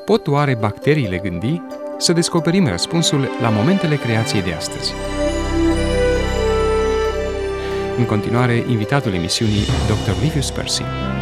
Pot oare bacteriile gândi? Să descoperim răspunsul la momentele creației de astăzi. În continuare, invitatul emisiunii, Dr. Livius Percy.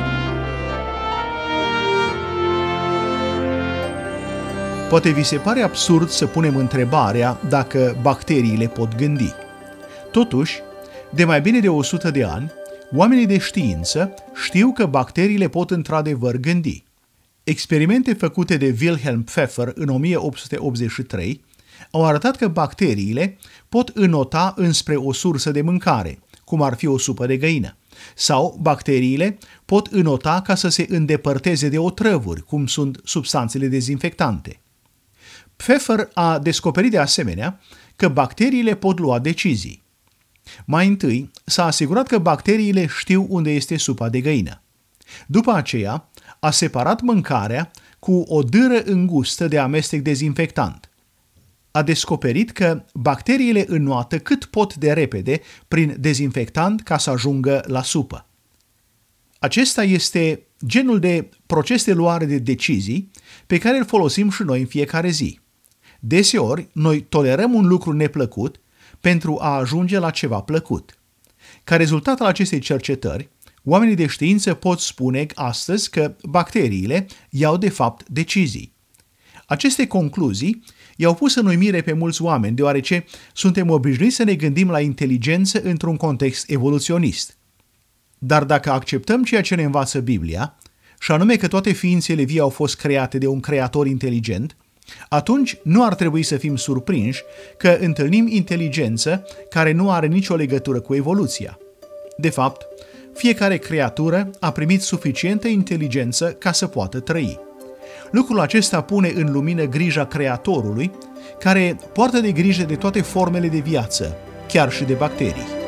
Poate vi se pare absurd să punem întrebarea dacă bacteriile pot gândi. Totuși, de mai bine de 100 de ani, oamenii de știință știu că bacteriile pot într-adevăr gândi. Experimente făcute de Wilhelm Pfeffer în 1883 au arătat că bacteriile pot înota înspre o sursă de mâncare, cum ar fi o supă de găină, sau bacteriile pot înota ca să se îndepărteze de otrăvuri, cum sunt substanțele dezinfectante. Pfeffer a descoperit de asemenea că bacteriile pot lua decizii. Mai întâi, s-a asigurat că bacteriile știu unde este supa de găină. După aceea, a separat mâncarea cu o dâră îngustă de amestec dezinfectant. A descoperit că bacteriile înnoată cât pot de repede prin dezinfectant ca să ajungă la supă. Acesta este genul de proces de luare de decizii pe care îl folosim și noi în fiecare zi. Deseori, noi tolerăm un lucru neplăcut pentru a ajunge la ceva plăcut. Ca rezultat al acestei cercetări, oamenii de știință pot spune astăzi că bacteriile iau de fapt decizii. Aceste concluzii i-au pus în uimire pe mulți oameni, deoarece suntem obișnuiți să ne gândim la inteligență într-un context evoluționist. Dar dacă acceptăm ceea ce ne învață Biblia, și anume că toate ființele vii au fost create de un creator inteligent, atunci nu ar trebui să fim surprinși că întâlnim inteligență care nu are nicio legătură cu evoluția. De fapt, fiecare creatură a primit suficientă inteligență ca să poată trăi. Lucrul acesta pune în lumină grija Creatorului, care poartă de grijă de toate formele de viață, chiar și de bacterii.